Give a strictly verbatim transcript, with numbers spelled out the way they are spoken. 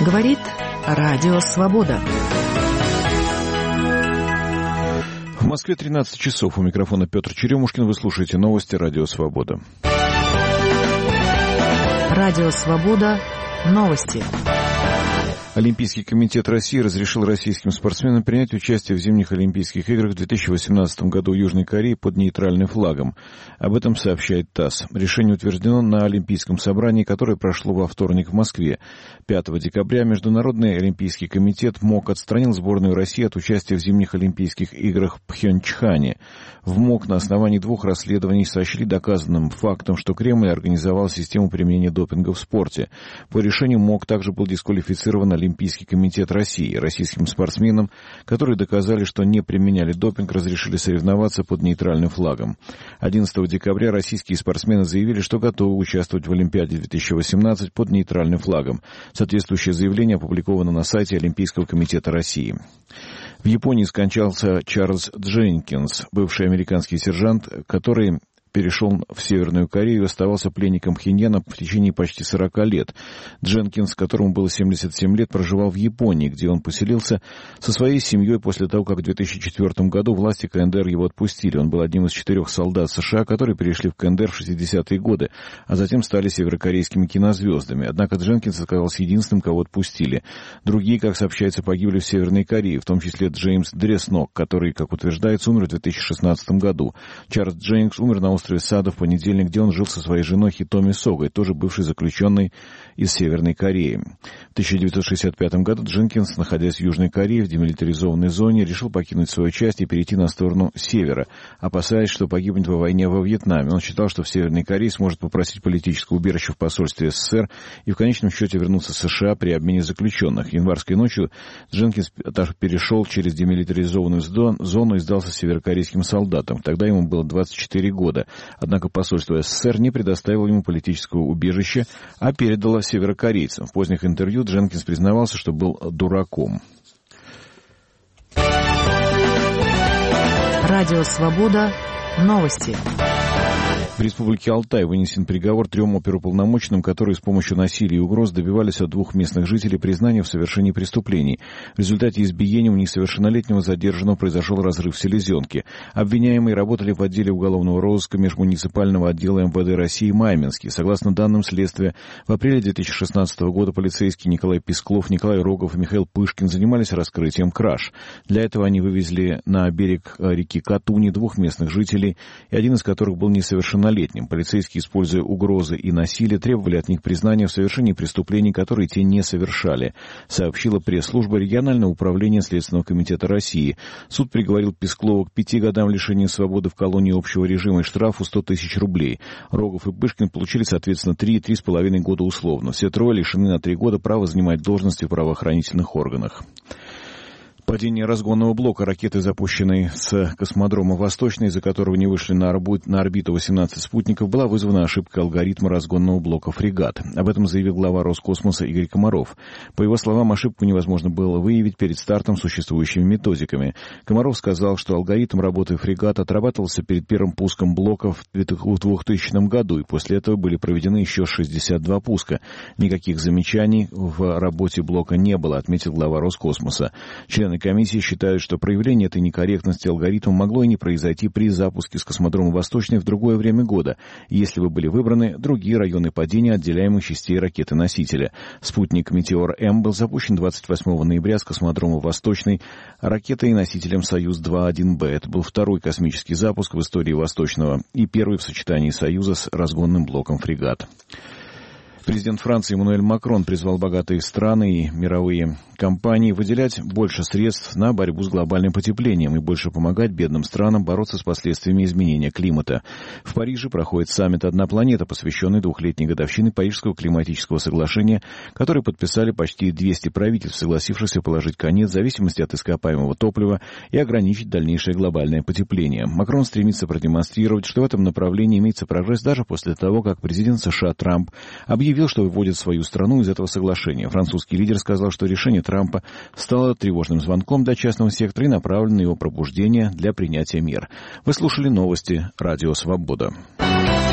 Говорит Радио Свобода. В Москве тринадцать часов. У микрофона Петр Черемушкин. Вы слушаете новости Радио Свобода. Радио Свобода. Новости. Олимпийский комитет России разрешил российским спортсменам принять участие в зимних Олимпийских играх в две тысячи восемнадцатом году в Южной Корее под нейтральным флагом. Об этом сообщает ТАСС. Решение утверждено на Олимпийском собрании, которое прошло во вторник в Москве. пятого декабря Международный Олимпийский комитет МОК отстранил сборную России от участия в зимних Олимпийских играх в Пхьончхане. В МОК на основании двух расследований сочли доказанным фактом, что Кремль организовал систему применения допинга в спорте. По решению МОК также был дисквалифицирован Олимпийский комитет России. Российским спортсменам, которые доказали, что не применяли допинг, разрешили соревноваться под нейтральным флагом. одиннадцатого декабря российские спортсмены заявили, что готовы участвовать в Олимпиаде две тысячи восемнадцать под нейтральным флагом. Соответствующее заявление опубликовано на сайте Олимпийского комитета России. В Японии скончался Чарльз Дженкинс, бывший американский сержант, который перешел в Северную Корею и оставался пленником Пхеньяна в течение почти сорока лет. Дженкинс, которому было семьдесят семь лет, проживал в Японии, где он поселился со своей семьей после того, как в две тысячи четвёртом году власти КНДР его отпустили. Он был одним из четырех солдат США, которые перешли в КНДР в шестидесятые годы, а затем стали северокорейскими кинозвездами. Однако Дженкинс оказался единственным, кого отпустили. Другие, как сообщается, погибли в Северной Корее, в том числе Джеймс Дреснок, который, как утверждается, умер в две тысячи шестнадцатом году. Чарльз Дженкинс умер на острове Сада в понедельник, где он жил со своей женой Хитоми Согой, тоже бывший заключенный из Северной Кореи. В тысяча девятьсот шестьдесят пятом году Дженкинс, находясь в Южной Корее в демилитаризованной зоне, решил покинуть свою часть и перейти на сторону севера, опасаясь, что погибнет во войне во Вьетнаме. Он считал, что в Северной Корее сможет попросить политическое убежище в посольстве СССР и в конечном счете вернуться в США при обмене заключенных. Январской ночью Дженкинс перешел через демилитаризованную зону и сдался северокорейским солдатам. Тогда ему было двадцать четыре года. Однако посольство СССР не предоставило ему политического убежища, а передало северокорейцам. В поздних интервью Дженкинс признавался, что был дураком. Радио Свобода. Новости. В Республике Алтай вынесен приговор трем оперуполномоченным, которые с помощью насилия и угроз добивались от двух местных жителей признания в совершении преступлений. В результате избиения у несовершеннолетнего задержанного произошел разрыв селезенки. Обвиняемые работали в отделе уголовного розыска межмуниципального отдела МВД России Майминский. Согласно данным следствия, в апреле две тысячи шестнадцатого года полицейские Николай Песклов, Николай Рогов и Михаил Пышкин занимались раскрытием краж. Для этого они вывезли на берег реки Катуни двух местных жителей, и один из которых был несовершеннолетним. Полицейские, используя угрозы и насилие, требовали от них признания в совершении преступлений, которые те не совершали, сообщила пресс-служба регионального управления Следственного комитета России. Суд приговорил Песклова к пяти годам лишения свободы в колонии общего режима и штрафу сто тысяч рублей. Рогов и Пышкин получили, соответственно, три и три с половиной года условно. Все трое лишены на три года права занимать должности в правоохранительных органах. Падение разгонного блока ракеты, запущенной с космодрома «Восточный», из-за которого не вышли на орбиту восемнадцать спутников, была вызвана ошибка алгоритма разгонного блока «Фрегат». Об этом заявил глава Роскосмоса Игорь Комаров. По его словам, ошибку невозможно было выявить перед стартом существующими методиками. Комаров сказал, что алгоритм работы «Фрегата» отрабатывался перед первым пуском блока в двухтысячном году, и после этого были проведены еще шестьдесят два пуска. Никаких замечаний в работе блока не было, отметил глава Роскосмоса. Члены комиссии считают, что проявление этой некорректности алгоритма могло и не произойти при запуске с космодрома «Восточный» в другое время года, если бы были выбраны другие районы падения отделяемых частей ракеты-носителя. Спутник «Метеор-М» был запущен двадцать восьмого ноября с космодрома «Восточный» ракетой и носителем «Союз-два один Б». Это был второй космический запуск в истории «Восточного» и первый в сочетании «Союза» с разгонным блоком «Фрегат». Президент Франции Эммануэль Макрон призвал богатые страны и мировые компании выделять больше средств на борьбу с глобальным потеплением и больше помогать бедным странам бороться с последствиями изменения климата. В Париже проходит саммит «Одна планета», посвященный двухлетней годовщине Парижского климатического соглашения, которое подписали почти двести правительств, согласившихся положить конец зависимости от ископаемого топлива и ограничить дальнейшее глобальное потепление. Макрон стремится продемонстрировать, что в этом направлении имеется прогресс даже после того, как президент США Трамп объявил, что выводит свою страну из этого соглашения. Французский лидер сказал, что решение Трампа стало тревожным звонком для частного сектора и направлено на его пробуждение для принятия мер. Вы слушали новости Радио Свобода.